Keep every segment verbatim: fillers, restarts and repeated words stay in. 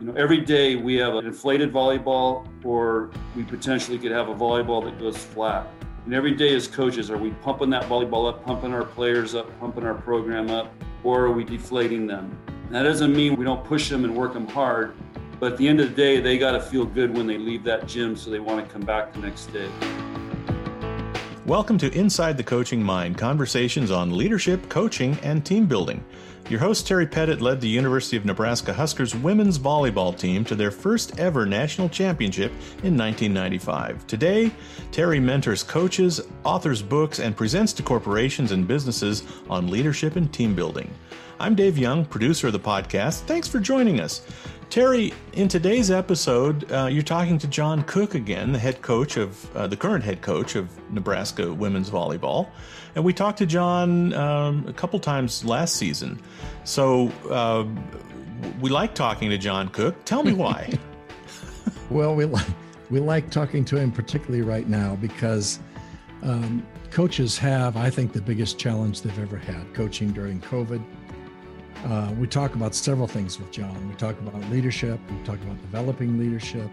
You know, every day we have an inflated volleyball, or we potentially could have a volleyball that goes flat. And every day as coaches, are we pumping that volleyball up, pumping our players up, pumping our program up, or are we deflating them? That doesn't mean we don't push them and work them hard, but at the end of the day, they got to feel good when they leave that gym, so they want to come back the next day. Welcome to Inside the Coaching Mind, conversations on leadership, coaching, and team building. Your host, Terry Pettit, led the University of Nebraska Huskers women's volleyball team to their first ever national championship in nineteen ninety-five. Today, Terry mentors coaches, authors books, and presents to corporations and businesses on leadership and team building. I'm Dave Young, producer of the podcast. Thanks for joining us. Terry, in today's episode, uh, you're talking to John Cook again, the head coach of, uh, the current head coach of Nebraska women's volleyball. And we talked to John um, a couple times last season. So uh, we like talking to John Cook. Tell me why. Well, we like, we like talking to him particularly right now because um, coaches have, I think, the biggest challenge they've ever had, coaching during COVID. Uh, we talk about several things with John. We talk about leadership. We talk about developing leadership,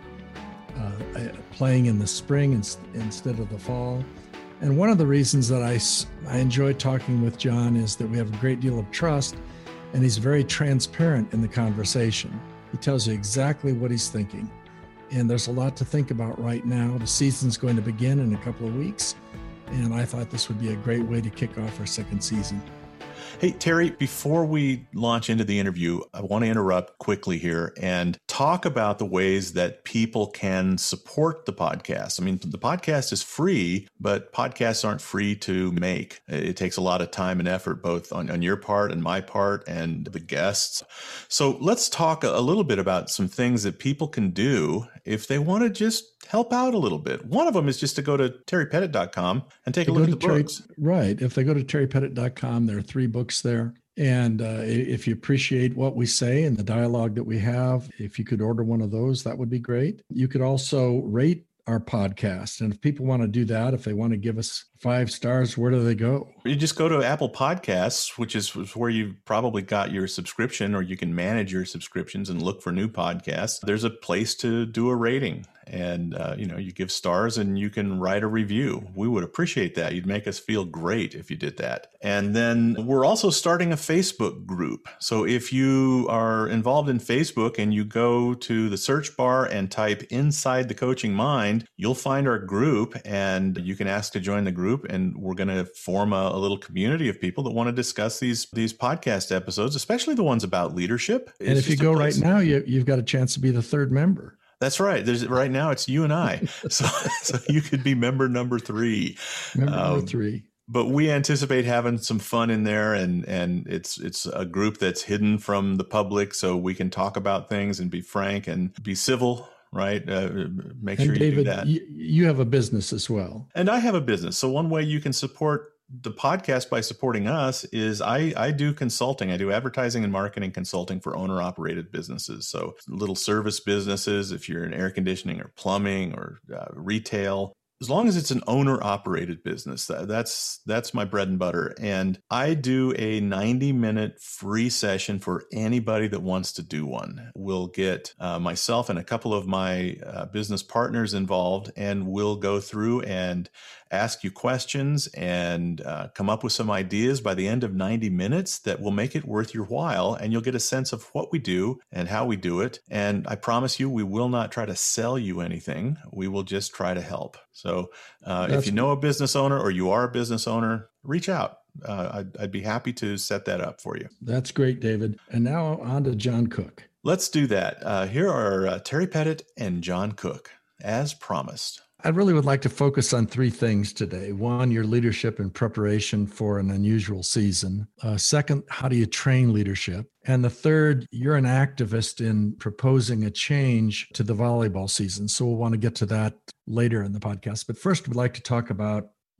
uh, playing in the spring ins- instead of the fall. And one of the reasons that I, I enjoy talking with John is that we have a great deal of trust, and he's very transparent in the conversation. He tells you exactly what he's thinking. And there's a lot to think about right now. The season's going to begin in a couple of weeks, and I thought this would be a great way to kick off our second season. Hey, Terry, before we launch into the interview, I want to interrupt quickly here and talk about the ways that people can support the podcast. I mean, the podcast is free, but podcasts aren't free to make. It takes a lot of time and effort, both on, on your part and my part and the guests. So let's talk a little bit about some things that people can do if they want to just help out a little bit. One of them is just to go to terry pettit dot com and take a look at the Terry, books. Right. If they go to terry pettit dot com, there are three books there. And uh, if you appreciate what we say and the dialogue that we have, if you could order one of those, that would be great. You could also rate our podcast. And if people want to do that, if they want to give us five stars, where do they go? You just go to Apple Podcasts, which is where you probably got your subscription, or you can manage your subscriptions and look for new podcasts. There's a place to do a rating. And, uh, you know, you give stars and you can write a review. We would appreciate that. You'd make us feel great if you did that. And then we're also starting a Facebook group. So if you are involved in Facebook and you go to the search bar and type Inside the Coaching Mind, you'll find our group and you can ask to join the group. And we're going to form a, a little community of people that want to discuss these, these podcast episodes, especially the ones about leadership. It's and if you go right now, you, you've got a chance to be the third member. That's right. There's right now it's you and I. So, so you could be member number three. Member um, number three. But we anticipate having some fun in there, and and it's it's a group that's hidden from the public, so we can talk about things and be frank and be civil. Right. Uh, make and sure David, you do that. You, you have a business as well. And I have a business. So one way you can support the podcast by supporting us is I, I do consulting. I do advertising and marketing consulting for owner operated businesses. So little service businesses, if you're in air conditioning or plumbing or uh, retail, as long as it's an owner operated business, that, that's that's my bread and butter. And I do a ninety minute free session for anybody that wants to do one. We'll get uh, myself and a couple of my uh, business partners involved, and we'll go through and ask you questions and uh, come up with some ideas by the end of ninety minutes that will make it worth your while. And you'll get a sense of what we do and how we do it. And I promise you, we will not try to sell you anything. We will just try to help. So uh, if you know a business owner or you are a business owner, reach out. Uh, I'd, I'd be happy to set that up for you. That's great, David. And now on to John Cook. Let's do that. Uh, here are uh, Terry Pettit and John Cook, as promised. I really would like to focus on three things today. One, your leadership and preparation for an unusual season. Uh, second, how do you train leadership? And the third, you're an activist in proposing a change to the volleyball season. So we'll want to get to that later in the podcast. But first, we'd like to talk about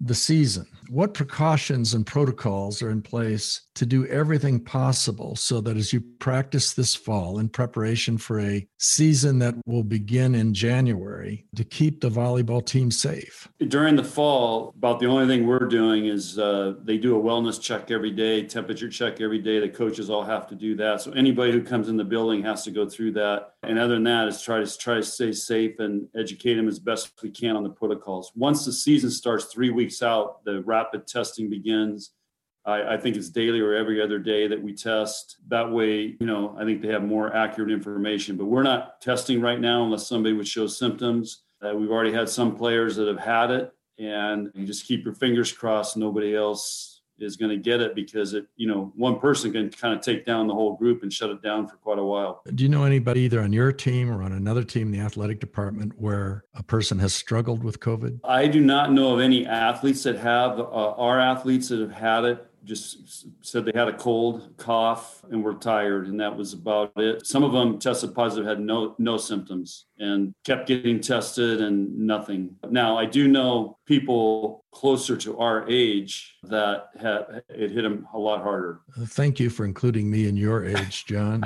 the season. What precautions and protocols are in place to do everything possible so that as you practice this fall in preparation for a season that will begin in January, to keep the volleyball team safe? During the fall, about the only thing we're doing is uh, they do a wellness check every day, temperature check every day. The coaches all have to do that. So anybody who comes in the building has to go through that. And other than that, is try to try to stay safe and educate them as best we can on the protocols. Once the season starts, three weeks out, the rapid testing begins. I, I think it's daily or every other day that we test. That way, you know, I think they have more accurate information. But we're not testing right now unless somebody would show symptoms. Uh, we've already had some players that have had it, and you just keep your fingers crossed nobody else is going to get it, because it, you know, one person can kind of take down the whole group and shut it down for quite a while. Do you know anybody either on your team or on another team in the athletic department where a person has struggled with COVID? I do not know of any athletes that have. Uh, our athletes that have had it just said they had a cold, cough, and were tired, and that was about it. Some of them tested positive, had no no symptoms, and kept getting tested and nothing. Now, I do know people closer to our age that had, it hit them a lot harder. Thank you for including me in your age, John.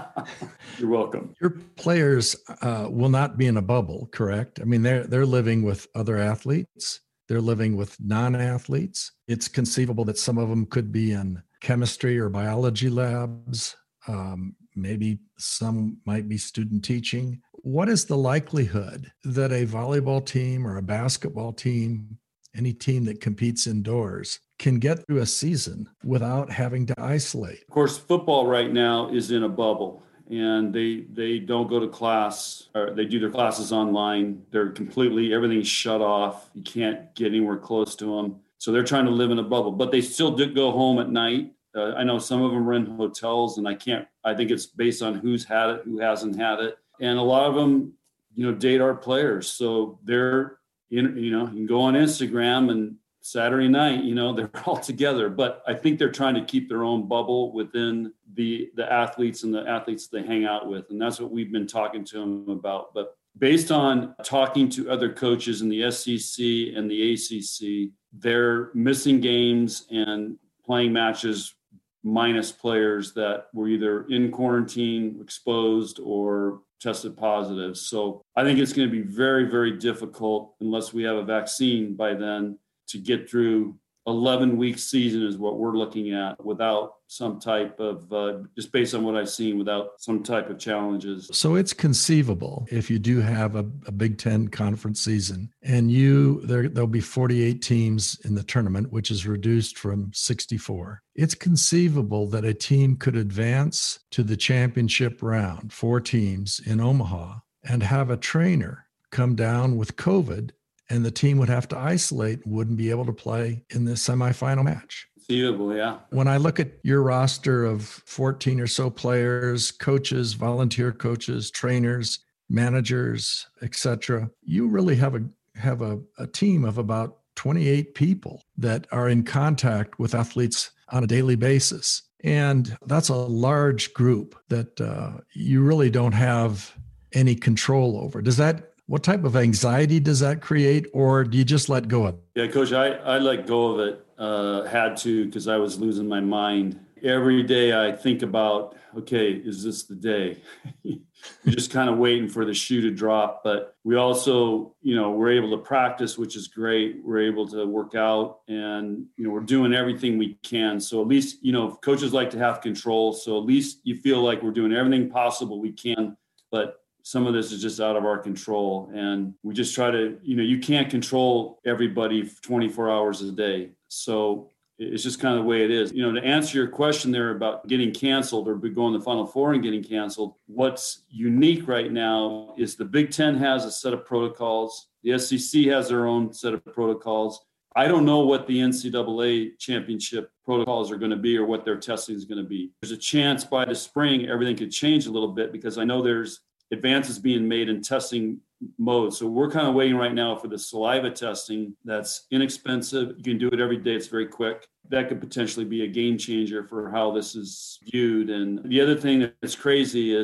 You're welcome. Your players uh, will not be in a bubble, correct? I mean, they're they're living with other athletes. They're living with non-athletes. It's conceivable that some of them could be in chemistry or biology labs. Um, maybe some might be student teaching. What is the likelihood that a volleyball team or a basketball team, any team that competes indoors, can get through a season without having to isolate? Of course, football right now is in a bubble, and they they don't go to class, or they do their classes online. They're completely, everything's shut off. You can't get anywhere close to them. So they're trying to live in a bubble, but they still do go home at night. Uh, I know some of them are in hotels, and I can't, I think it's based on who's had it, who hasn't had it. And a lot of them, you know, date our players. So they're, in, you know, you can go on Instagram and Saturday night, you know, they're all together, but I think they're trying to keep their own bubble within the the athletes and the athletes they hang out with. And that's what we've been talking to them about. But based on talking to other coaches in the S E C and the A C C, they're missing games and playing matches minus players that were either in quarantine, exposed, or tested positive. So I think it's going to be very, very difficult unless we have a vaccine by then to get through eleven week season is what we're looking at without some type of, uh, just based on what I've seen, without some type of challenges. So it's conceivable if you do have a, a Big Ten conference season and you, there, there'll be forty-eight teams in the tournament, which is reduced from sixty-four. It's conceivable that a team could advance to the championship round, four teams in Omaha, and have a trainer come down with COVID, and the team would have to isolate and wouldn't be able to play in the semifinal match. Conceivable, yeah. When I look at your roster of fourteen or so players, coaches, volunteer coaches, trainers, managers, et cetera, you really have a have a, a team of about twenty-eight people that are in contact with athletes on a daily basis. And that's a large group that uh, you really don't have any control over. Does that What type of anxiety does that create, or do you just let go of it? Yeah, Coach, I, I let go of it, uh, had to, because I was losing my mind. Every day I think about, okay, is this the day? You're just kind of waiting for the shoe to drop. But we also, you know, we're able to practice, which is great. We're able to work out, and, you know, we're doing everything we can. So at least, you know, coaches like to have control. So at least you feel like we're doing everything possible we can. But some of this is just out of our control, and we just try to, you know, you can't control everybody twenty-four hours a day. So it's just kind of the way it is. You know, to answer your question there about getting canceled or going to the Final Four and getting canceled, what's unique right now is the Big Ten has a set of protocols. The S E C has their own set of protocols. I don't know what the N C double A championship protocols are going to be or what their testing is going to be. There's a chance by the spring everything could change a little bit, because I know there's advances being made in testing mode. So we're kind of waiting right now for the saliva testing that's inexpensive. You can do it every day. It's very quick. That could potentially be a game changer for how this is viewed. And the other thing that's crazy is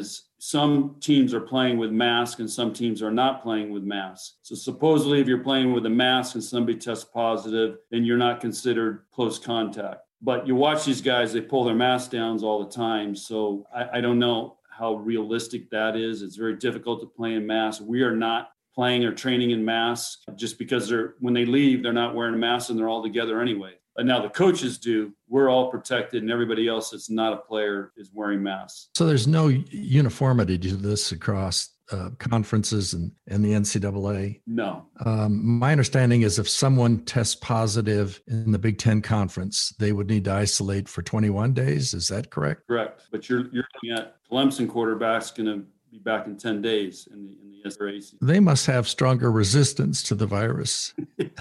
some teams are playing with masks and some teams are not playing with masks. So supposedly if you're playing with a mask and somebody tests positive, then you're not considered close contact. But you watch these guys, they pull their mask down all the time. So I, I don't know how realistic that is. It's very difficult to play in masks. We are not playing or training in masks just because they're when they leave, they're not wearing a mask and they're all together anyway. And now the coaches do. We're all protected, and everybody else that's not a player is wearing masks. So there's no uniformity to this across uh, conferences and, and the N C double A? No. Um, my understanding is if someone tests positive in the Big Ten Conference, they would need to isolate for twenty-one days. Is that correct? Correct. But you're you're looking at Clemson quarterback's going to be back in ten days in the in the S R A C. They must have stronger resistance to the virus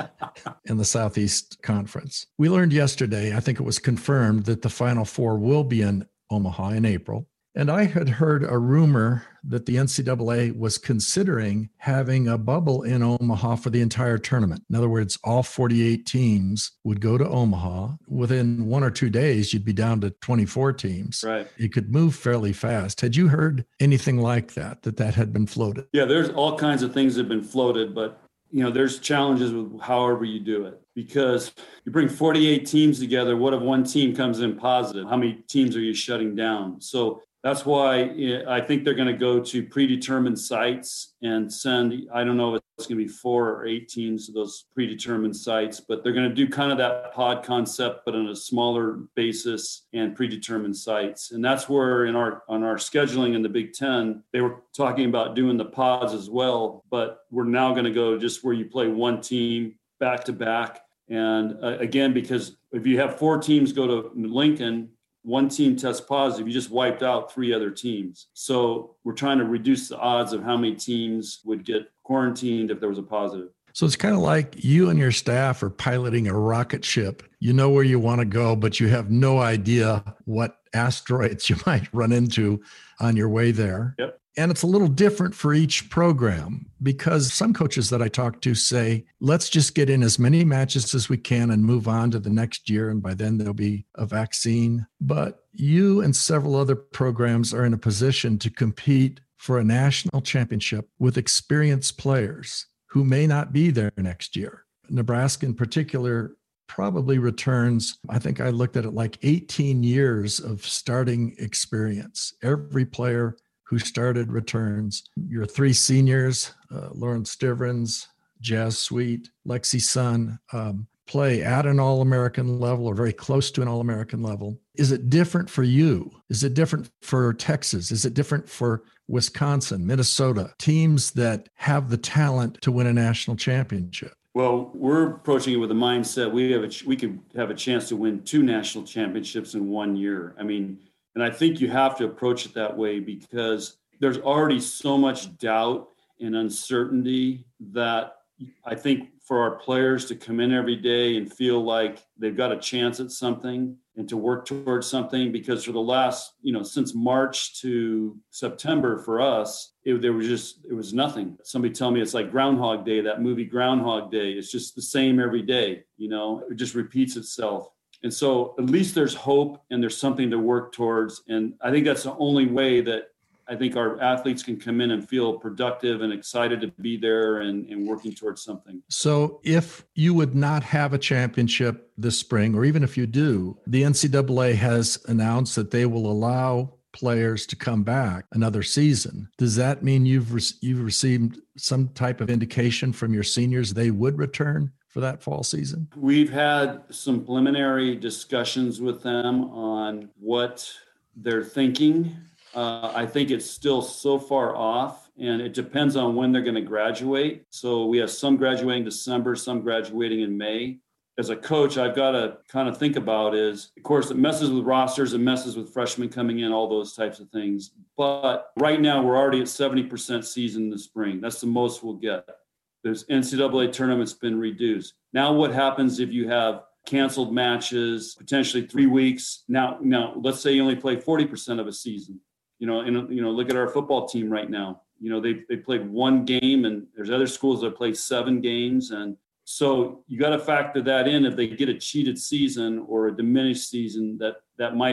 in the Southeast Conference. We learned yesterday, I think it was confirmed, that the Final Four will be in Omaha in April. And I had heard a rumor that the N C double A was considering having a bubble in Omaha for the entire tournament. In other words, all forty-eight teams would go to Omaha. Within one or two days, you'd be down to twenty-four teams. Right. It could move fairly fast. Had you heard anything like that, that that had been floated? Yeah, there's all kinds of things that have been floated, but you know, there's challenges with however you do it, because you bring forty-eight teams together. What if one team comes in positive? How many teams are you shutting down? So that's why I think they're going to go to predetermined sites and send, I don't know if it's going to be four or eight teams to those predetermined sites, but they're going to do kind of that pod concept, but on a smaller basis and predetermined sites. And that's where in our, on our scheduling in the Big Ten, they were talking about doing the pods as well, but we're now going to go just where you play one team back to back. And uh, again, because if you have four teams go to Lincoln, one team tests positive, you just wiped out three other teams. So we're trying to reduce the odds of how many teams would get quarantined if there was a positive. So it's kind of like you and your staff are piloting a rocket ship. You know where you want to go, but you have no idea what asteroids you might run into on your way there. Yep. And it's a little different for each program, because some coaches that I talk to say, let's just get in as many matches as we can and move on to the next year. And by then there'll be a vaccine. But you and several other programs are in a position to compete for a national championship with experienced players who may not be there next year. Nebraska in particular probably returns, I think I looked at it like eighteen years of starting experience. Every player who started returns. Your three seniors, uh, Lauren Stivrins, Jazz Sweet, Lexi Sun, um, play at an All-American level or very close to an All-American level. Is it different for you? Is it different for Texas? Is it different for Wisconsin, Minnesota, teams that have the talent to win a national championship? Well, we're approaching it with a mindset we have a, we could have a chance to win two national championships in one year. I mean, and I think you have to approach it that way, because there's already so much doubt and uncertainty that I think for our players to come in every day and feel like they've got a chance at something and to work towards something, because for the last, you know, since March to September for us, it, there was just, it was nothing. Somebody tell me it's like Groundhog Day, that movie Groundhog Day. It's just the same every day, you know, it just repeats itself. And so at least there's hope and there's something to work towards. And I think that's the only way that I think our athletes can come in and feel productive and excited to be there and, and working towards something. So if you would not have a championship this spring, or even if you do, the N C double A has announced that they will allow players to come back another season. Does that mean you've re- you've received some type of indication from your seniors they would return for that fall season? We've had some preliminary discussions with them on what they're thinking. Uh, I think it's still so far off, and it depends on when they're going to graduate. So we have some graduating December, some graduating in May. As a coach, I've got to kind of think about is, of course, it messes with rosters, it messes with freshmen coming in, all those types of things. But right now, we're already at seventy percent season in the spring. That's the most we'll get. There's N C double A tournament's been reduced. Now what happens if you have canceled matches, potentially three weeks? Now, now let's say you only play forty percent of a season. You know, and you know, look at our football team right now. You know, they they played one game, and there's other schools that play seven games. And so you got to factor that in. If they get a cheated season or a diminished season, that that might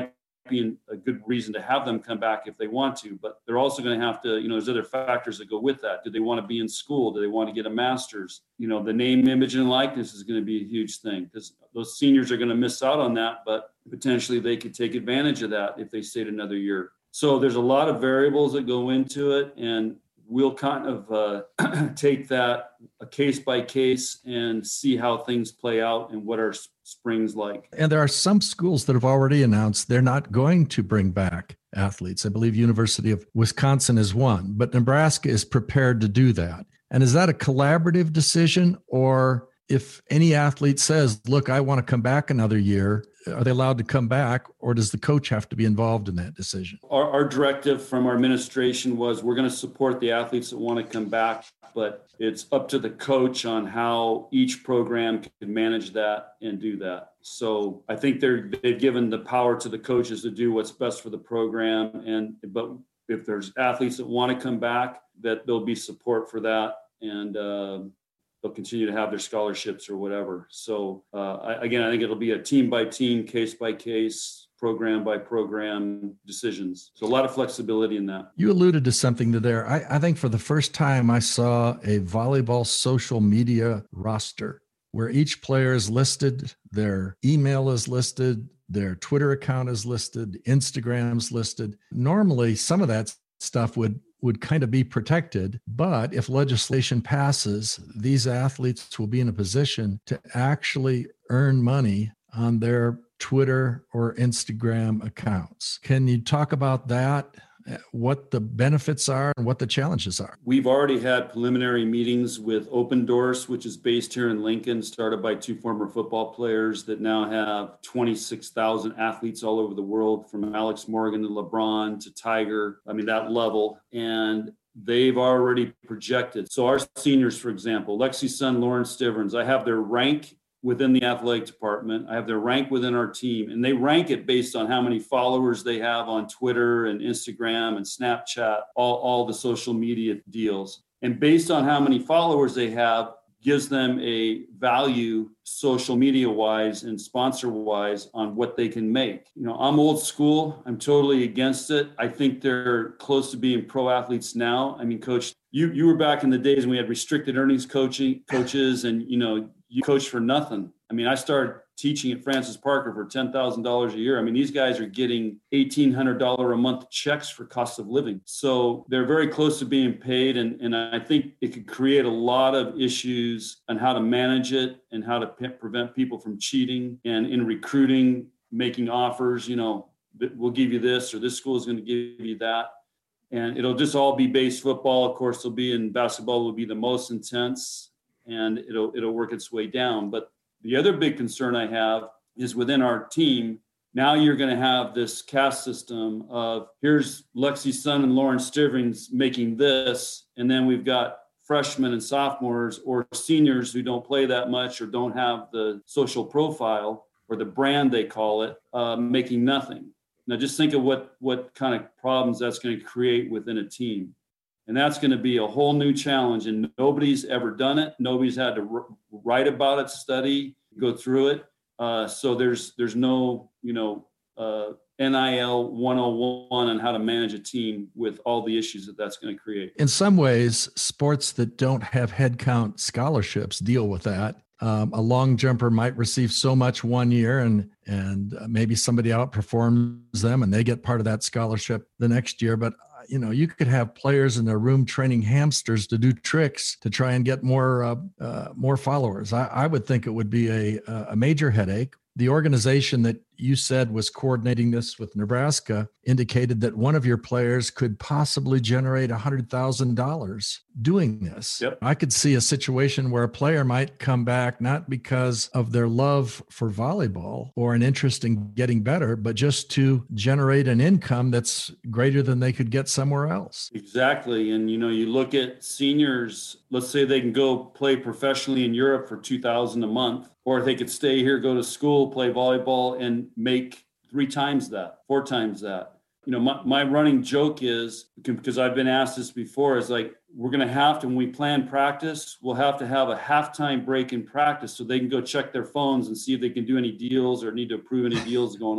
be a good reason to have them come back if they want to, but they're also going to have to, you know, there's other factors that go with that. Do they want to be in school? Do they want to get a master's? You know, the name, image, and likeness is going to be a huge thing, because those seniors are going to miss out on that, but potentially they could take advantage of that if they stayed another year. So there's a lot of variables that go into it, and we'll kind of uh, take that a case by case and see how things play out and what our spring's like. And there are some schools that have already announced they're not going to bring back athletes. I believe University of Wisconsin is one, but Nebraska is prepared to do that. And is that a collaborative decision, or if any athlete says, look, I want to come back another year, are they allowed to come back, or does the coach have to be involved in that decision? Our, our directive from our administration was we're going to support the athletes that want to come back, but it's up to the coach on how each program can manage that and do that. So I think they're, they've given the power to the coaches to do what's best for the program. And but if there's athletes that want to come back, that there'll be support for that. And uh, they'll continue to have their scholarships or whatever. So uh, I, again, I think it'll be a team by team, case by case, program by program decisions. So a lot of flexibility in that. You alluded to something there. I, I think for the first time I saw a volleyball social media roster where each player is listed, their email is listed, their Twitter account is listed, Instagram's listed. Normally, some of that stuff would would kind of be protected. But if legislation passes, these athletes will be in a position to actually earn money on their Twitter or Instagram accounts. Can you talk about that? What the benefits are and what the challenges are? We've already had preliminary meetings with Open Doors, which is based here in Lincoln, started by two former football players that now have twenty-six thousand athletes all over the world, from Alex Morgan to LeBron to Tiger. I mean, that level. And they've already projected. So our seniors, for example, Lexi Sun, Lauren Stivrins, I have their rank within the athletic department. I have their rank within our team, and they rank it based on how many followers they have on Twitter and Instagram and Snapchat, all, all the social media deals. And based on how many followers they have, gives them a value social media wise and sponsor wise on what they can make. You know, I'm old school. I'm totally against it. I think they're close to being pro athletes now. I mean, coach, you, you were back in the days when we had restricted earnings coaching coaches, and, you know, you coach for nothing. I mean, I started teaching at Francis Parker for ten thousand dollars a year. I mean, these guys are getting eighteen hundred dollars a month checks for cost of living. So they're very close to being paid. And, and I think it could create a lot of issues on how to manage it and how to pe- prevent people from cheating. And in recruiting, making offers, you know, we'll give you this, or this school is going to give you that. And it'll just all be base football. Of course, it'll be in basketball will be the most intense, and it'll it'll work its way down. But the other big concern I have is within our team, now you're going to have this caste system of here's Lexi Sun and Lauren Stivrins making this, and then we've got freshmen and sophomores or seniors who don't play that much or don't have the social profile or the brand they call it, uh, making nothing. Now just think of what what kind of problems that's going to create within a team. And that's going to be a whole new challenge, and nobody's ever done it. Nobody's had to r- write about it, study, go through it. Uh, so there's there's no, you know, uh, N I L one oh one on how to manage a team with all the issues that that's going to create. In some ways, sports that don't have headcount scholarships deal with that. Um, a long jumper might receive so much one year, and and maybe somebody outperforms them and they get part of that scholarship the next year. But you know, you could have players in their room training hamsters to do tricks to try and get more uh, uh, more followers. I, I would think it would be a a major headache. The organization that you said was coordinating this with Nebraska indicated that one of your players could possibly generate one hundred thousand dollars doing this. Yep. I could see a situation where a player might come back not because of their love for volleyball or an interest in getting better, but just to generate an income that's greater than they could get somewhere else. Exactly. And, you know, you look at seniors, let's say they can go play professionally in Europe for two thousand dollars a month, or they could stay here, go to school, play volleyball, and make three times that, four times that. You know, my, my running joke is, because I've been asked this before, is like, we're going to have to, when we plan practice, we'll have to have a halftime break in practice so they can go check their phones and see if they can do any deals or need to approve any deals going on.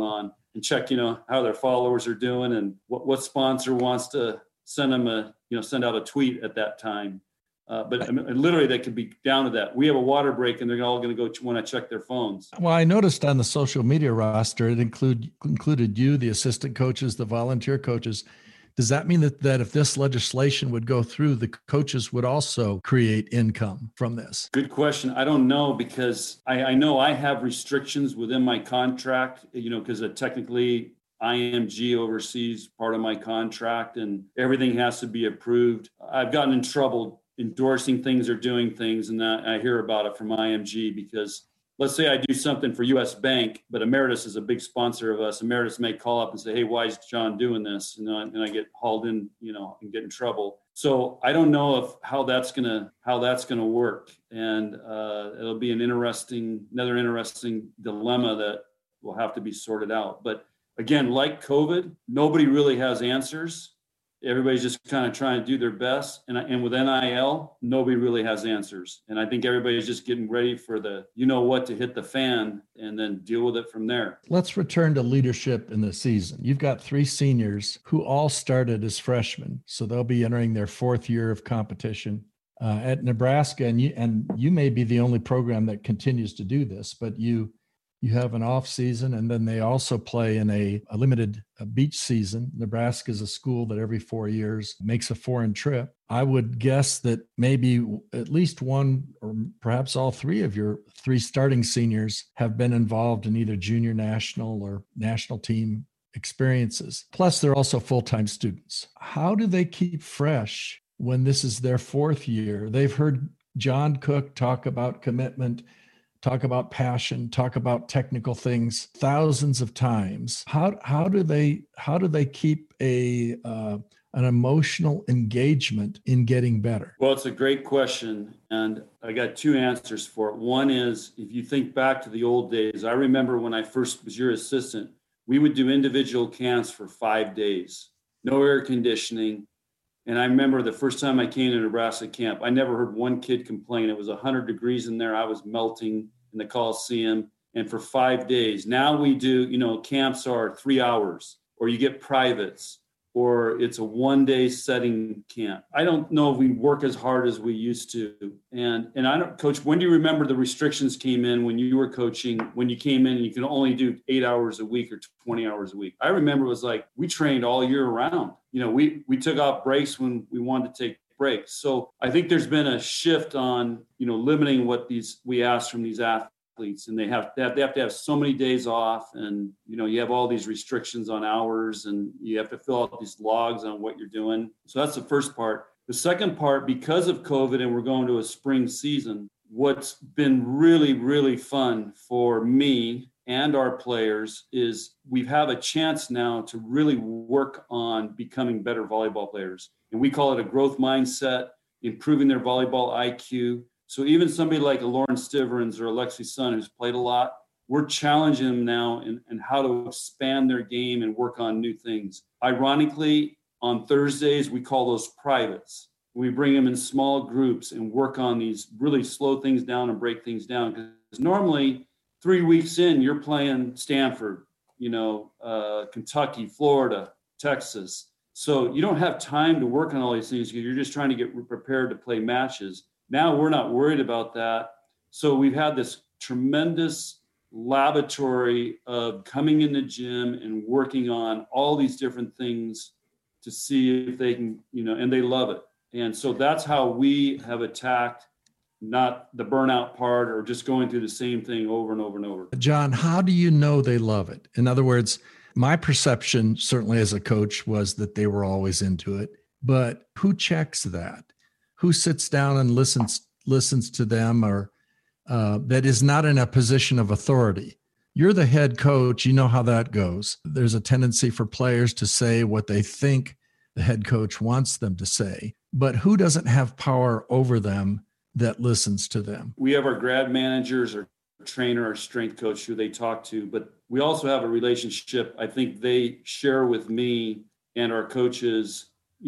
and check, you know, how their followers are doing and what, what sponsor wants to send them a, you know, send out a tweet at that time. Uh, but I mean, literally they could be down to that. We have a water break and they're all going to go want to check their phones. Well, I noticed on the social media roster, it include, included you, the assistant coaches, the volunteer coaches. Does that mean that, that if this legislation would go through, the coaches would also create income from this? Good question. I don't know, because I, I know I have restrictions within my contract, you know, because technically I M G oversees part of my contract and everything has to be approved. I've gotten in trouble endorsing things or doing things, and I hear about it from I M G because let's say I do something for U S Bank, but Emeritus is a big sponsor of us. Emeritus may call up and say, hey, why is John doing this? And, I, and I get hauled in, you know, and get in trouble. So I don't know if how that's gonna how that's gonna work, and uh, it'll be an interesting, another interesting dilemma that will have to be sorted out. But again, like COVID, nobody really has answers. Everybody's just kind of trying to do their best. And, and with N I L, nobody really has answers. And I think everybody's just getting ready for the, you know what, to hit the fan and then deal with it from there. Let's return to leadership in the season. You've got three seniors who all started as freshmen. So they'll be entering their fourth year of competition uh, at Nebraska. And you, and you may be the only program that continues to do this, but you You have an off season, and then they also play in a, a limited a beach season. Nebraska is a school that every four years makes a foreign trip. I would guess that maybe at least one or perhaps all three of your three starting seniors have been involved in either junior national or national team experiences. Plus, they're also full-time students. How do they keep fresh when this is their fourth year? They've heard John Cook talk about commitment, talk about passion, talk about technical things thousands of times. How how do they how do they keep a uh, an emotional engagement in getting better? Well, it's a great question, and I got two answers for it. One is, if you think back to the old days, I remember when I first was your assistant, we would do individual camps for five days, no air conditioning. And I remember the first time I came to Nebraska camp, I never heard one kid complain. It was one hundred degrees in there. I was melting in the Coliseum, and for five days. Now we do, you know, camps are three hours, or you get privates, or it's a one-day setting camp. I don't know if we work as hard as we used to. And and I don't, Coach, when do you remember the restrictions came in when you were coaching, when you came in and you can only do eight hours a week or twenty hours a week? I remember it was like, we trained all year round. You know, we, we took off breaks when we wanted to take breaks. So I think there's been a shift on, you know, limiting what these, we ask from these athletes, and they have, they have, they have to have so many days off, and, you know, you have all these restrictions on hours, and you have to fill out these logs on what you're doing. So that's the first part. The second part, because of COVID and we're going to a spring season, what's been really, really fun for me and our players is we have a chance now to really work on becoming better volleyball players. And we call it a growth mindset, improving their volleyball I Q. So even somebody like a Lauren Stiverins or Alexi Sun, who's played a lot, we're challenging them now in, in how to expand their game and work on new things. Ironically, on Thursdays, we call those privates. We bring them in small groups and work on these, really slow things down and break things down. Because normally, three weeks in, you're playing Stanford, you know, uh, Kentucky, Florida, Texas. So you don't have time to work on all these things because you're just trying to get prepared to play matches. Now we're not worried about that. So we've had this tremendous laboratory of coming in the gym and working on all these different things to see if they can, you know, and they love it. And so that's how we have attacked, not the burnout part or just going through the same thing over and over and over. John, how do you know they love it? In other words, my perception, certainly as a coach, was that they were always into it. But who checks that? Who sits down and listens listens to them, or uh, that is not in a position of authority? You're the head coach. You know how that goes. There's a tendency for players to say what they think the head coach wants them to say. But who doesn't have power over them that listens to them? We have our grad managers, our trainer, our strength coach who they talk to, but we also have a relationship. I think they share with me and our coaches.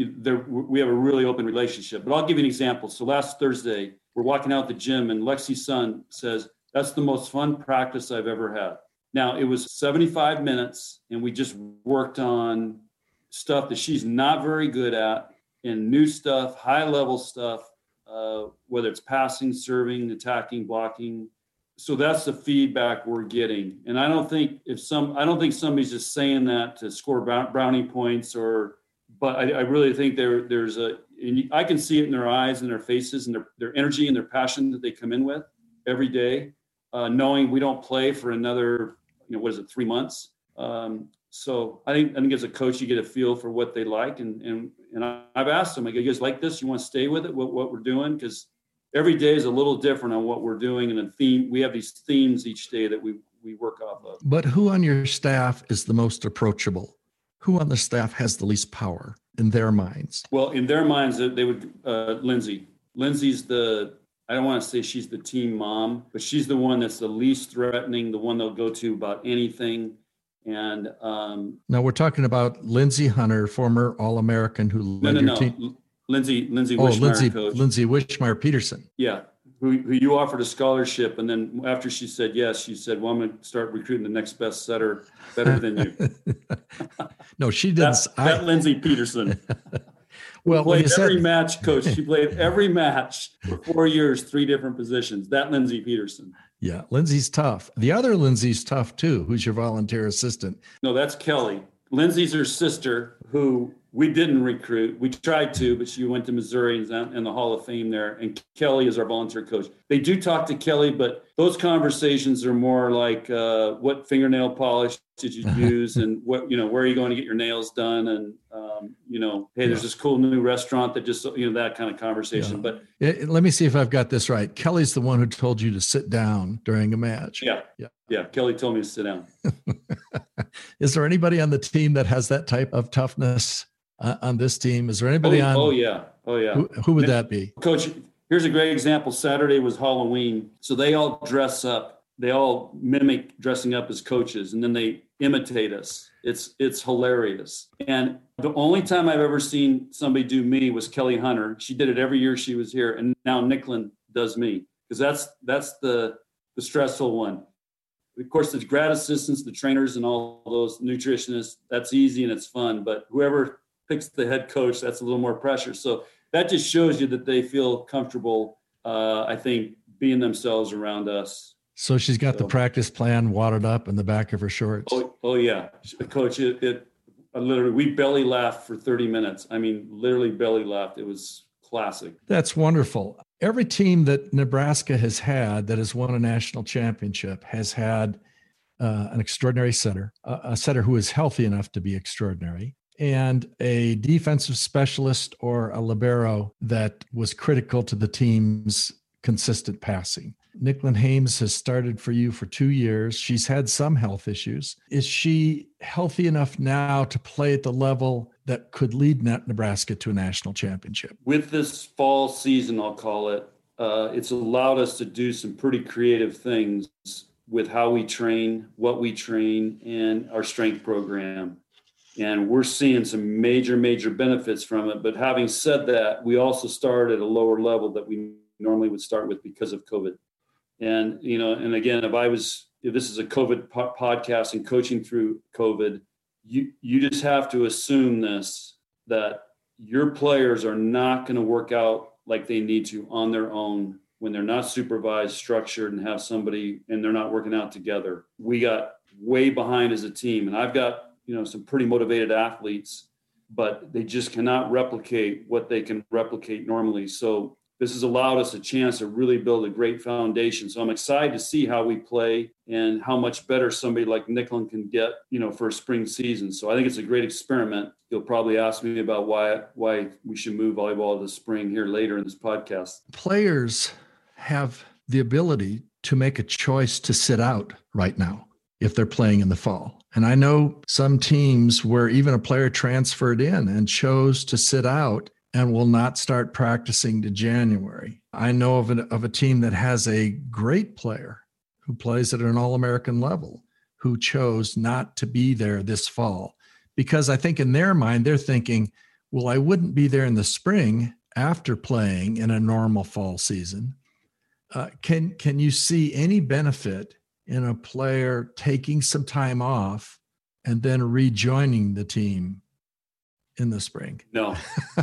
We have a really open relationship. But I'll give you an example. So last Thursday, we're walking out the gym and Lexi's son says, "That's the most fun practice I've ever had." Now, it was seventy-five minutes, and we just worked on stuff that she's not very good at, and new stuff, high-level stuff, uh, whether it's passing, serving, attacking, blocking. So that's the feedback we're getting. And I don't think if some, I don't think somebody's just saying that to score brownie points or, but I, I really think there, there's a, and I can see it in their eyes and their faces and their, their energy and their passion that they come in with every day, uh, knowing we don't play for another, you know, what is it, three months. Um, so I think, I think as a coach, you get a feel for what they like. And, and, and I've asked them, like, you guys like this? You want to stay with it? What, what we're doing? Because every day is a little different on what we're doing. And a theme, we have these themes each day that we, we work off of. But who on your staff is the most approachable? Who on the staff has the least power in their minds? Well, in their minds, they would, uh, Lindsay. Lindsay's the, I don't want to say she's the team mom, but she's the one that's the least threatening, the one they'll go to about anything. And um, now we're talking about Lindsay Hunter, former All-American who no, led no, your no. team. Lindsay, Lindsay Oh, Wishmeyer, Lindsay, coach. Lindsay Wishmeyer Peterson. Yeah, who, who you offered a scholarship, and then after she said yes, she said, "Well, I'm going to start recruiting the next best setter, better than you." No, she didn't. That, that I, Lindsay Peterson. Well, when played you every said, match, coach. She played every match for four years, three different positions. That Lindsay Peterson. Yeah, Lindsay's tough. The other Lindsay's tough too. Who's your volunteer assistant? No, that's Kelly. Lindsay's her sister, who we didn't recruit. We tried to, but she went to Missouri and in the Hall of Fame there. And Kelly is our volunteer coach. They do talk to Kelly, but those conversations are more like, uh, what fingernail polish did you use, and what, you know, where are you going to get your nails done, and um, you know, hey, there's this cool new restaurant that just, you know, that kind of conversation. Yeah. But it, let me see if I've got this right. Kelly's the one who told you to sit down during a match. Yeah, yeah, yeah. Kelly told me to sit down. Is there anybody on the team that has that type of toughness uh, on this team? Is there anybody oh, on? Oh yeah, oh yeah. Who, who would that be? Coach, here's a great example. Saturday was Halloween, so they all dress up. They all mimic dressing up as coaches, and then they imitate us. It's it's hilarious. And the only time I've ever seen somebody do me was Kelly Hunter. She did it every year she was here, and now Nicklin does me, because that's that's the the stressful one. Of course, the grad assistants, the trainers, and all those nutritionists, that's easy and it's fun. But whoever picks the head coach, that's a little more pressure. So that just shows you that they feel comfortable, uh, I think, being themselves around us. So she's got So, the practice plan wadded up in the back of her shorts. Oh, oh yeah, Coach. It, it I literally we belly laughed for thirty minutes. I mean, literally belly laughed. It was classic. That's wonderful. Every team that Nebraska has had that has won a national championship has had uh, an extraordinary setter, a, a setter who is healthy enough to be extraordinary, and a defensive specialist or a libero that was critical to the team's consistent passing. Nicklin Hames has started for you for two years. She's had some health issues. Is she healthy enough now to play at the level that could lead Nebraska to a national championship? With this fall season, I'll call it, uh, it's allowed us to do some pretty creative things with how we train, what we train, and our strength program. And we're seeing some major, major benefits from it. But having said that, we also start at a lower level that we normally would start with because of COVID. And, you know, and again, if I was, if this is a COVID po- podcast and coaching through COVID, you, you just have to assume this, that your players are not going to work out like they need to on their own when they're not supervised, structured, and have somebody, and they're not working out together. We got way behind as a team, and I've got, you know, some pretty motivated athletes, but they just cannot replicate what they can replicate normally. So this has allowed us a chance to really build a great foundation. So I'm excited to see how we play and how much better somebody like Nicklin can get, you know, for a spring season. So I think it's a great experiment. You'll probably ask me about why why we should move volleyball to the spring here later in this podcast. Players have the ability to make a choice to sit out right now if they're playing in the fall. And I know some teams where even a player transferred in and chose to sit out and will not start practicing to January. I know of, an, of a team that has a great player who plays at an All-American level who chose not to be there this fall, because I think in their mind, they're thinking, well, I wouldn't be there in the spring after playing in a normal fall season. Uh, can, can you see any benefit in a player taking some time off and then rejoining the team in the spring? No.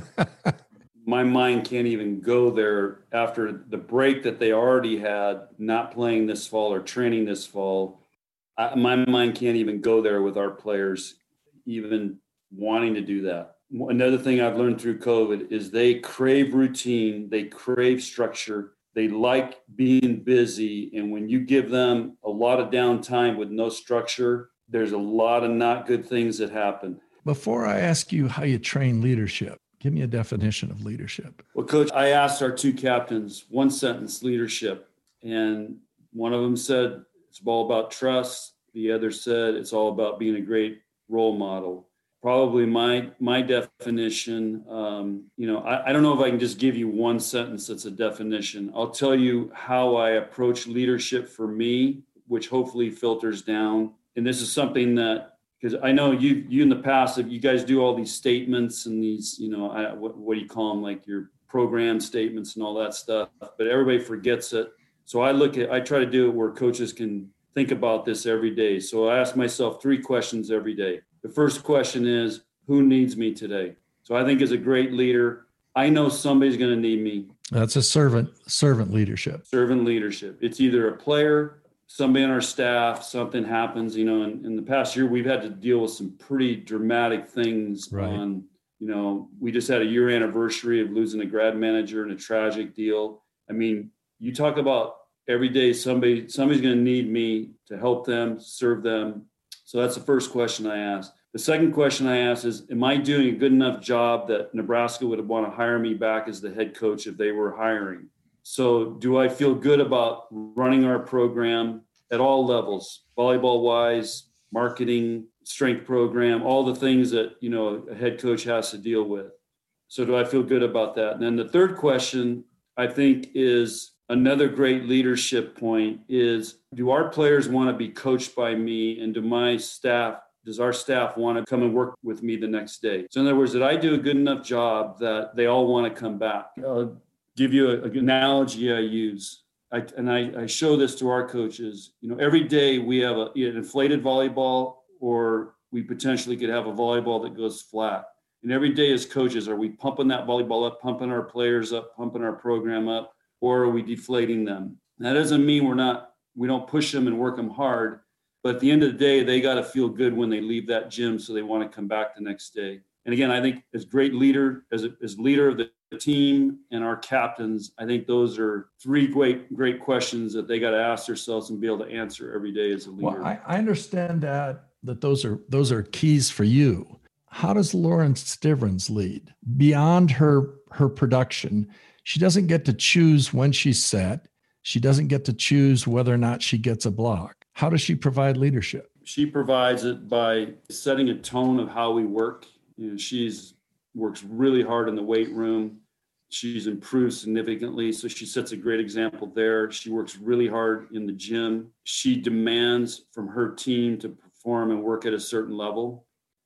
My mind can't even go there after the break that they already had, not playing this fall or training this fall. I, my mind can't even go there with our players, even wanting to do that. Another thing I've learned through COVID is they crave routine, they crave structure, they like being busy. And when you give them a lot of downtime with no structure, there's a lot of not good things that happen. Before I ask you how you train leadership, give me a definition of leadership. Well, Coach, I asked our two captains one sentence leadership, and one of them said it's all about trust. The other said it's all about being a great role model. Probably my my definition, um, you know, I, I don't know if I can just give you one sentence that's a definition. I'll tell you how I approach leadership for me, which hopefully filters down. And this is something that, because I know you you in the past, if you guys do all these statements and these, you know, I, what, what do you call them, like your program statements and all that stuff, but everybody forgets it. So I look at, I try to do it where coaches can think about this every day. So I ask myself three questions every day. The first question is, who needs me today? So I think as a great leader, I know somebody's going to need me. That's a servant, servant leadership. Servant leadership. It's either a player, somebody on our staff, something happens. You know, in, in the past year, we've had to deal with some pretty dramatic things. Right. On, you know, we just had a year anniversary of losing a grad manager and a tragic deal. I mean, you talk about every day somebody somebody's going to need me to help them, serve them. So that's the first question I ask. The second question I ask is, am I doing a good enough job that Nebraska would want to hire me back as the head coach if they were hiring? So do I feel good about running our program at all levels, volleyball wise, marketing, strength program, all the things that, you know, a head coach has to deal with? So do I feel good about that? And then the third question, I think, is another great leadership point is, do our players want to be coached by me, and do my staff, does our staff want to come and work with me the next day? So in other words, did I do a good enough job that they all want to come back? I'll give you a, an analogy I use. I, and I, I show this to our coaches. You know, every day we have a, an inflated volleyball, or we potentially could have a volleyball that goes flat. And every day as coaches, are we pumping that volleyball up, pumping our players up, pumping our program up, or are we deflating them? That doesn't mean we're not, we don't push them and work them hard, but at the end of the day, they got to feel good when they leave that gym, so they want to come back the next day. And again, I think as great leader, as a, as leader of the team and our captains, I think those are three great, great questions that they got to ask themselves and be able to answer every day as a leader. Well, I, I understand that, that those are, those are keys for you. How does Lauren Stivrins lead? Beyond her, her production, she doesn't get to choose when she's set. She doesn't get to choose whether or not she gets a block. How does she provide leadership? She provides it by setting a tone of how we work. You know, she's works really hard in the weight room. She's improved significantly, so she sets a great example there. She works really hard in the gym. She demands from her team to perform and work at a certain level.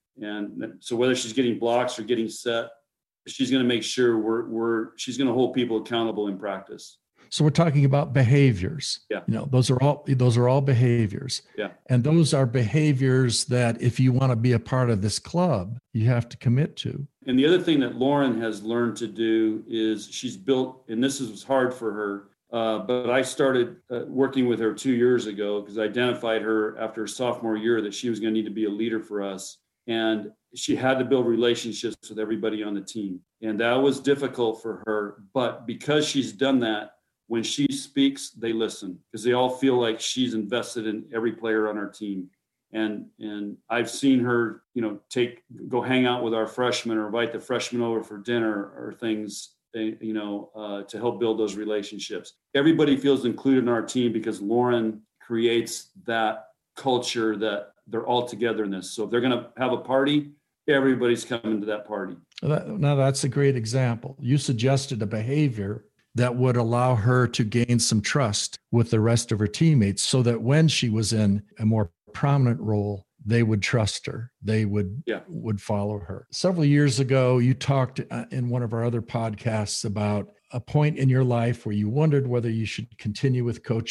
And so whether she's getting blocks or getting set, she's going to make sure we're, we're she's going to hold people accountable in practice. So we're talking about behaviors. Yeah. You know, those are all, those are all behaviors. Yeah. And those are behaviors that if you want to be a part of this club, you have to commit to. And the other thing that Lauren has learned to do is she's built, and this was hard for her, uh, but I started uh, working with her two years ago because I identified her after her sophomore year that she was going to need to be a leader for us. And she had to build relationships with everybody on the team. And that was difficult for her. But because she's done that, when she speaks, they listen because they all feel like she's invested in every player on our team. And and I've seen her, you know, take go hang out with our freshmen or invite the freshmen over for dinner or things, you know, uh, to help build those relationships. Everybody feels included in our team because Lauren creates that culture that they're all together in this. So if they're going to have a party, everybody's coming to that party. Now, that's a great example. You suggested a behavior that would allow her to gain some trust with the rest of her teammates so that when she was in a more prominent role, they would trust her. They would, yeah. would follow her. Several years ago, you talked in one of our other podcasts about a point in your life where you wondered whether you should continue with coaching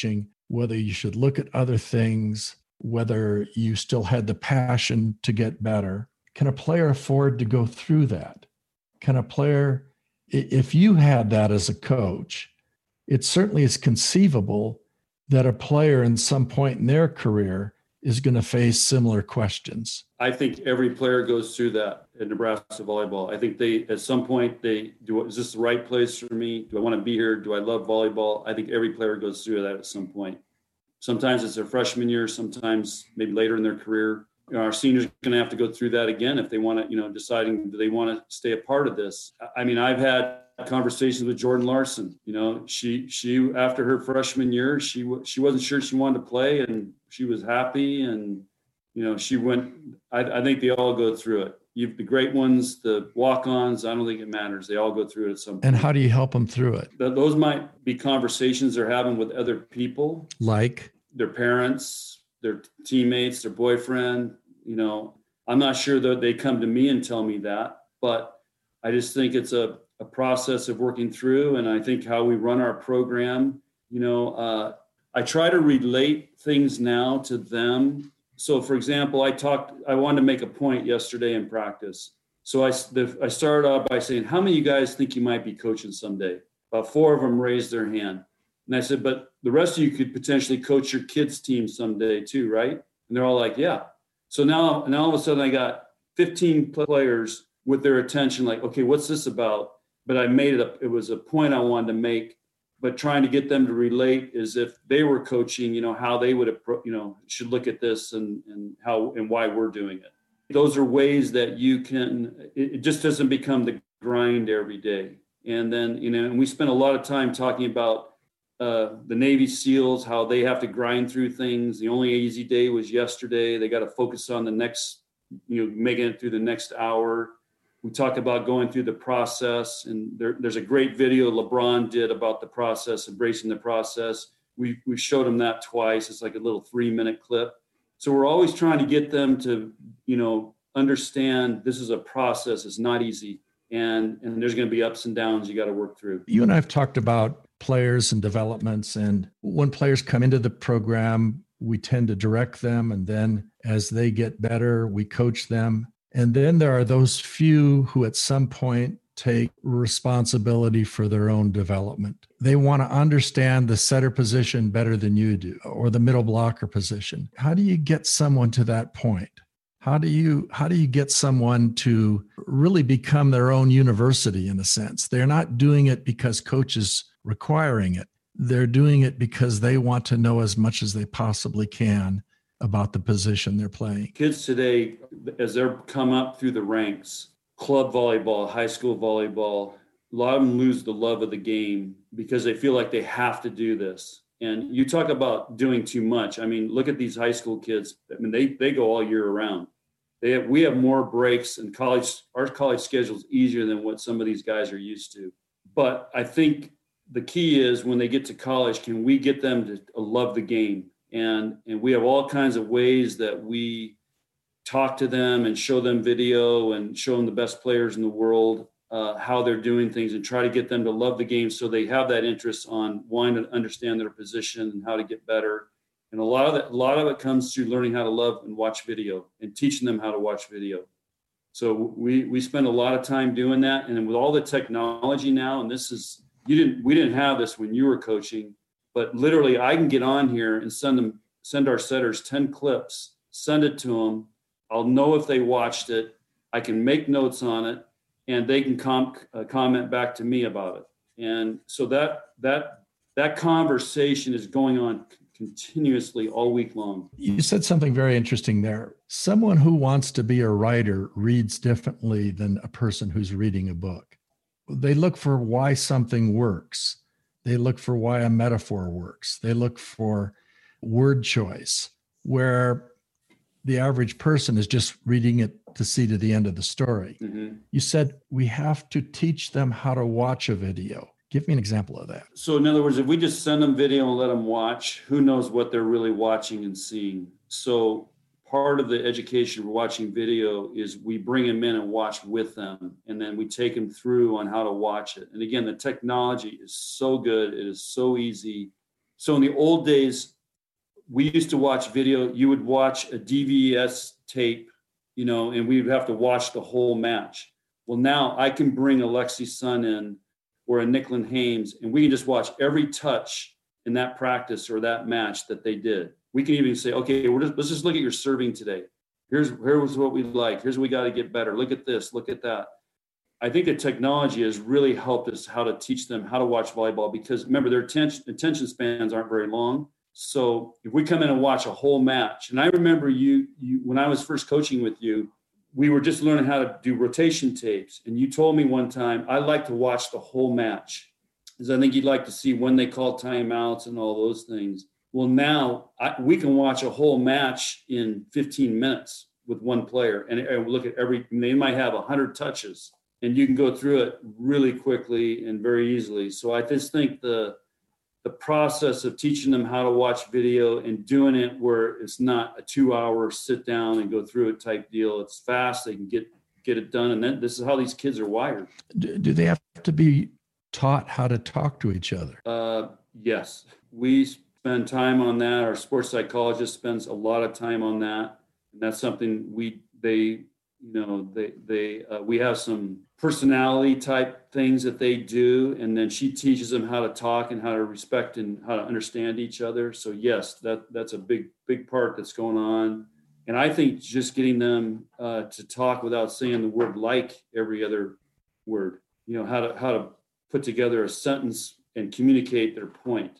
whether you should look at other things, whether you still had the passion to get better. Can a player afford to go through that? Can a player, if you had that as a coach, it certainly is conceivable that a player in some point in their career is going to face similar questions. I think every player goes through that in Nebraska volleyball. I think they, at some point, they do, is this the right place for me? Do I want to be here? Do I love volleyball? I think every player goes through that at some point. Sometimes it's their freshman year, sometimes maybe later in their career. You know, our seniors are going to have to go through that again if they want to, you know, deciding do they want to stay a part of this. I mean, I've had conversations with Jordan Larson. You know, she she after her freshman year, she she wasn't sure she wanted to play, and she was happy, and you know, she went. I, I think they all go through it. You've the great ones, the walk-ons. I don't think it matters. They all go through it at some point. And how do you help them through it? Th- those might be conversations they're having with other people, like their parents, their teammates, their boyfriend. You know, I'm not sure that they come to me and tell me that, but I just think it's a, a process of working through. And I think how we run our program, you know, uh, I try to relate things now to them. So, for example, I talked, I wanted to make a point yesterday in practice. So I, the, I started off by saying, how many of you guys think you might be coaching someday? About four of them raised their hand. And I said, but the rest of you could potentially coach your kids' team someday too, right? And they're all like, yeah. So now, now all of a sudden I got fifteen players with their attention, like, okay, what's this about? But I made it up. It was a point I wanted to make, but trying to get them to relate as if they were coaching, you know, how they would, you know, should look at this and, and how and why we're doing it. Those are ways that you can, it, it just doesn't become the grind every day. And then, you know, and we spent a lot of time talking about Uh, the Navy SEALs, how they have to grind through things. The only easy day was yesterday. They got to focus on the next, you know, making it through the next hour. We talked about going through the process, and there, there's a great video LeBron did about the process, embracing the process. We we showed them that twice. It's like a little three minute clip. So we're always trying to get them to, you know, understand this is a process. It's not easy. And, and there's going to be ups and downs you got to work through. You and I have talked about players and developments. And when players come into the program, we tend to direct them. And then as they get better, we coach them. And then there are those few who at some point take responsibility for their own development. They want to understand the setter position better than you do, or the middle blocker position. How do you get someone to that point? How do you how do you get someone to really become their own university in a sense? They're not doing it because coach is requiring it. They're doing it because they want to know as much as they possibly can about the position they're playing. Kids today, as they're come up through the ranks, club volleyball, high school volleyball, a lot of them lose the love of the game because they feel like they have to do this. And you talk about doing too much. I mean, look at these high school kids. I mean, they they go all year around. They have, we have more breaks in college. Our college schedule is easier than what some of these guys are used to. But I think the key is when they get to college, can we get them to love the game? And and we have all kinds of ways that we talk to them and show them video and show them the best players in the world, uh, how they're doing things, and try to get them to love the game so they have that interest on wanting to understand their position and how to get better. And a lot of that, a lot of it comes through learning how to love and watch video and teaching them how to watch video. So we we spend a lot of time doing that. And with all the technology now, and this is, you didn't, we didn't have this when you were coaching, but literally I can get on here and send them, send our setters ten clips, send it to them. I'll know if they watched it. I can make notes on it, and they can com- uh, comment back to me about it. And so that that that conversation is going on continuously all week long. You said something very interesting there. Someone who wants to be a writer reads differently than a person who's reading a book. They look for why something works. They look for why a metaphor works. They look for word choice, where the average person is just reading it to see to the end of the story. Mm-hmm. You said we have to teach them how to watch a video. Give me an example of that. So in other words, if we just send them video and let them watch, who knows what they're really watching and seeing? So part of the education for watching video is we bring them in and watch with them, and then we take them through on how to watch it. And again, the technology is so good. It is so easy. So in the old days, we used to watch video. You would watch a D V S tape, you know, and we would have to watch the whole match. Well, now I can bring Alexi Sun in or a Nicklin Hames, and we can just watch every touch in that practice or that match that they did. We can even say, okay, we're just, let's just look at your serving today. Here's here's what we like. Here's what we got to get better. Look at this. Look at that. I think the technology has really helped us how to teach them how to watch volleyball, because remember, their attention, attention spans aren't very long. So if we come in and watch a whole match, and I remember you, you when I was first coaching with you, we were just learning how to do rotation tapes. And you told me one time, I like to watch the whole match, because I think you'd like to see when they call timeouts and all those things. Well, now I, we can watch a whole match in fifteen minutes with one player, and, and look at every, they might have one hundred touches. And you can go through it really quickly and very easily. So I just think the the process of teaching them how to watch video and doing it where it's not a two-hour sit down and go through it type deal. It's fast. They can get get it done. And then this is how these kids are wired. Do, do they have to be taught how to talk to each other? Uh, yes. We spend time on that. Our sports psychologist spends a lot of time on that. And that's something we they you know, they, they, uh, we have some personality type things that they do. And then she teaches them how to talk and how to respect and how to understand each other. So yes, that that's a big, big part that's going on. And I think just getting them uh, to talk without saying the word like every other word, you know, how to, how to put together a sentence and communicate their point.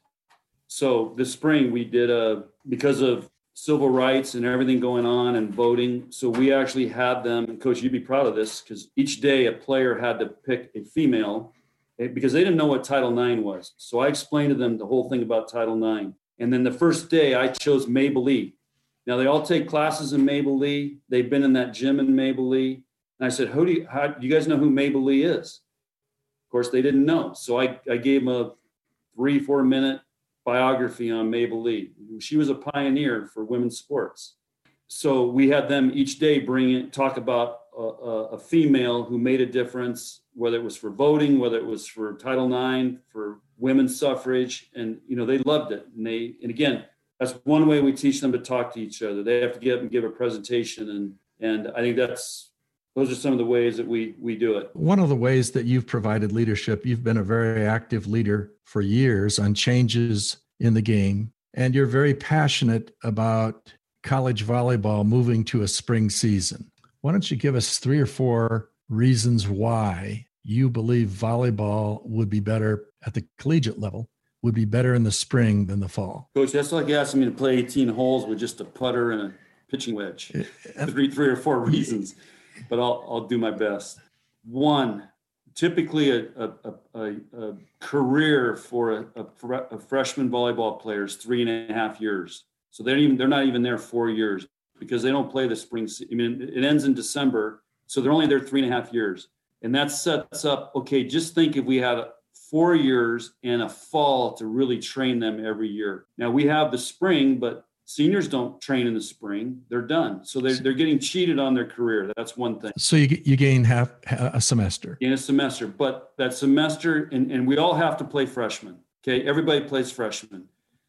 So this spring we did a, because of civil rights and everything going on and voting. So we actually had them, and Coach, you'd be proud of this, because each day a player had to pick a female, because they didn't know what Title nine was. So I explained to them the whole thing about Title nine. And then the first day I chose Mabel Lee. Now they all take classes in Mabel Lee. They've been in that gym in Mabel Lee. And I said, who do you, how, do you guys know who Mabel Lee is? Of course, they didn't know. So I, I gave them a three, four minute biography on Mabel Lee. She was a pioneer for women's sports. So we had them each day bring it, talk about a, a, a female who made a difference, whether it was for voting, whether it was for Title nine, for women's suffrage, and you know they loved it. And they, and again, that's one way we teach them to talk to each other. They have to get up and give a presentation, and and I think that's those are some of the ways that we we do it. One of the ways that you've provided leadership, you've been a very active leader for years on changes in the game, and you're very passionate about college volleyball moving to a spring season. Why don't you give us three or four reasons why you believe volleyball would be better at the collegiate level, would be better in the spring than the fall? Coach, that's like asking me to play eighteen holes with just a putter and a pitching wedge. Three, three or four reasons, but I'll I'll do my best. One, typically a a, a, a career for a, a, a freshman volleyball player is three and a half years. So they're even they're not even there four years because they don't play the spring. I mean, it ends in December, so they're only there three and a half years, and that sets up. Okay, just think if we had four years and a fall to really train them every year. Now we have the spring, but seniors don't train in the spring. They're done. So they're, they're getting cheated on their career. That's one thing. So you you gain half a semester. In a semester. But that semester, and, and we all have to play freshmen. Okay, everybody plays freshmen.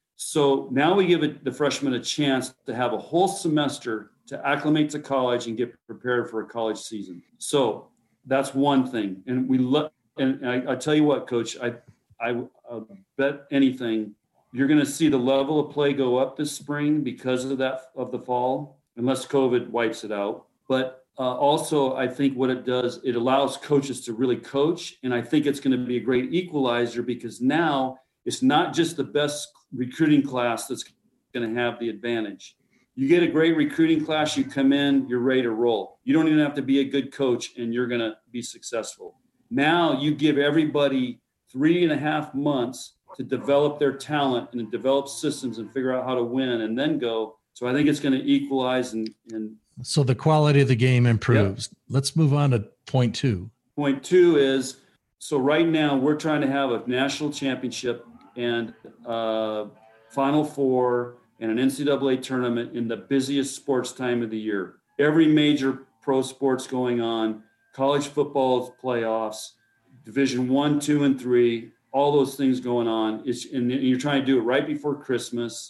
So now we give it, the freshmen a chance to have a whole semester to acclimate to college and get prepared for a college season. So that's one thing. And we let, and I, I tell you what, Coach, I, I uh, bet anything you're going to see the level of play go up this spring because of that, of the fall, unless COVID wipes it out. But uh, also, I think what it does, it allows coaches to really coach. And I think it's going to be a great equalizer because now it's not just the best recruiting class that's going to have the advantage. You get a great recruiting class, you come in, you're ready to roll. You don't even have to be a good coach and you're going to be successful. Now you give everybody three and a half months to develop their talent and to develop systems and figure out how to win and then go. So I think it's going to equalize. And, and so the quality of the game improves. Yep. Let's move on to point two. Point two is, so right now we're trying to have a national championship and uh Final Four and an N C double A tournament in the busiest sports time of the year. Every major pro sports going on, college football's playoffs, Division One, Two, and Three, all those things going on. It's and you're trying to do it right before Christmas.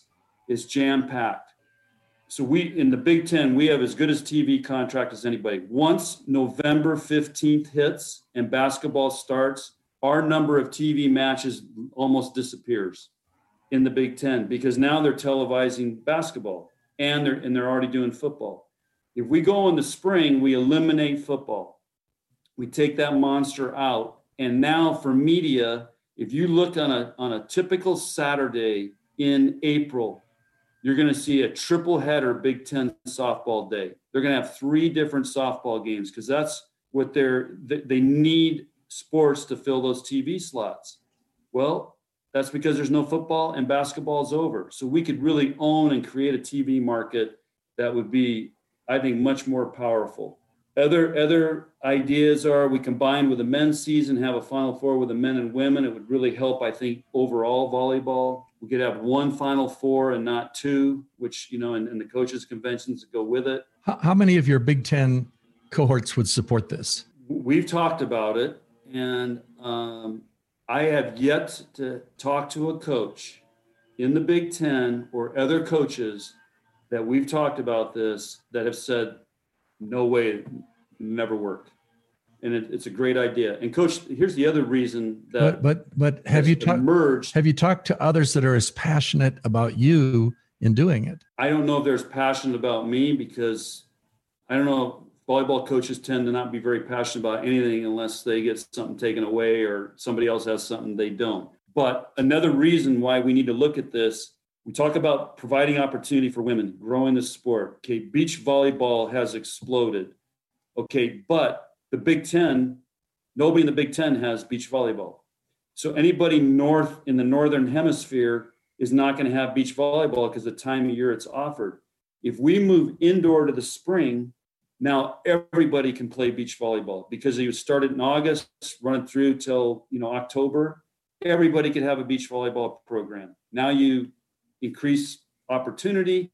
is jam-packed. So we, in the Big Ten, we have as good as T V contract as anybody. Once November fifteenth hits and basketball starts, our number of T V matches almost disappears in the Big Ten, because now they're televising basketball and they're, and they're already doing football. If we go in the spring, we eliminate football. We take that monster out. And now for media, if you look on a, on a typical Saturday in April, you're going to see a triple header Big Ten softball day. They're going to have three different softball games because that's what they're, they need sports to fill those T V slots. Well, that's because there's no football and basketball is over. So we could really own and create a T V market that would be, I think, much more powerful. Other other ideas are we combine with the men's season, have a Final Four with the men and women. It would really help, I think, overall volleyball. We could have one Final Four and not two, which, you know, and, and the coaches' conventions that go with it. How, how many of your Big Ten cohorts would support this? We've talked about it, and um, I have yet to talk to a coach in the Big Ten or other coaches that we've talked about this that have said, no way, it never work. And it, it's a great idea. And coach, here's the other reason that but but, but have you talked emerged. Have you talked to others that are as passionate about you in doing it? I don't know if they're as passionate about me, because I don't know, volleyball coaches tend to not be very passionate about anything unless they get something taken away or somebody else has something they don't. But another reason why we need to look at this, we talk about providing opportunity for women, growing the sport. Okay, beach volleyball has exploded. Okay, but the Big Ten, nobody in the Big Ten has beach volleyball. So anybody north in the Northern Hemisphere is not going to have beach volleyball because the time of year it's offered. If we move indoor to the spring, now everybody can play beach volleyball because you started in August, run through till, you know, October. Everybody could have a beach volleyball program. Now you increase opportunity,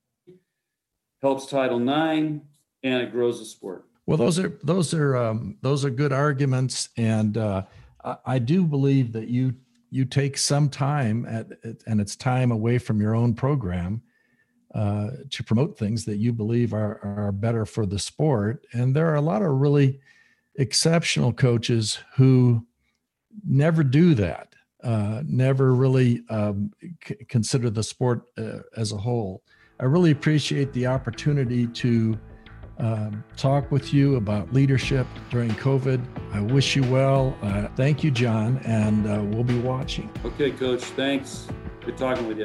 helps Title nine, and it grows the sport. Well, those are those are um, those are good arguments, and uh, I, I do believe that you you take some time at, and it's time away from your own program uh, to promote things that you believe are are better for the sport. And there are a lot of really exceptional coaches who never do that. Uh, never really um, c- consider the sport uh, as a whole. I really appreciate the opportunity to um, talk with you about leadership during COVID. I wish you well. Uh, thank you, John, and uh, we'll be watching. Okay, Coach. Thanks. Good talking with you.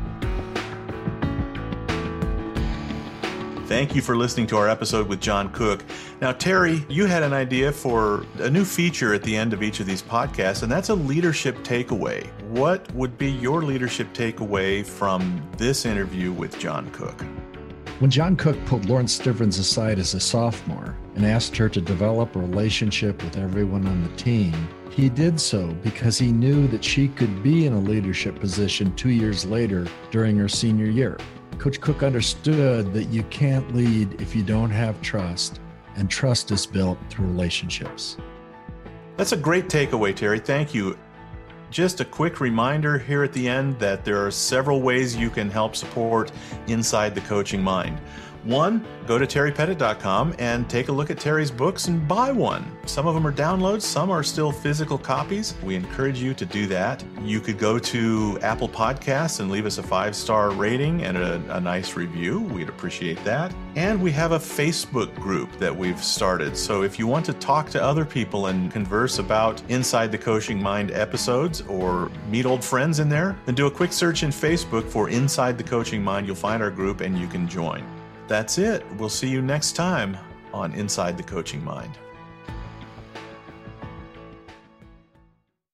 Thank you for listening to our episode with John Cook. Now, Terry, you had an idea for a new feature at the end of each of these podcasts, and that's a leadership takeaway. What would be your leadership takeaway from this interview with John Cook? When John Cook pulled Lauren Stivrins aside as a sophomore and asked her to develop a relationship with everyone on the team, he did so because he knew that she could be in a leadership position two years later during her senior year. Coach Cook understood that you can't lead if you don't have trust, and trust is built through relationships. That's a great takeaway, Terry. Thank you. Just a quick reminder here at the end that there are several ways you can help support Inside the Coaching Mind. One, go to terry pettit dot com and take a look at Terry's books and buy one. Some of them are downloads, some are still physical copies. We encourage you to do that. You could go to Apple Podcasts and leave us a five-star rating and a, a nice review. We'd appreciate that. And we have a Facebook group that we've started. So if you want to talk to other people and converse about Inside the Coaching Mind episodes or meet old friends in there, then do a quick search in Facebook for Inside the Coaching Mind. You'll find our group and you can join. That's it. We'll see you next time on Inside the Coaching Mind.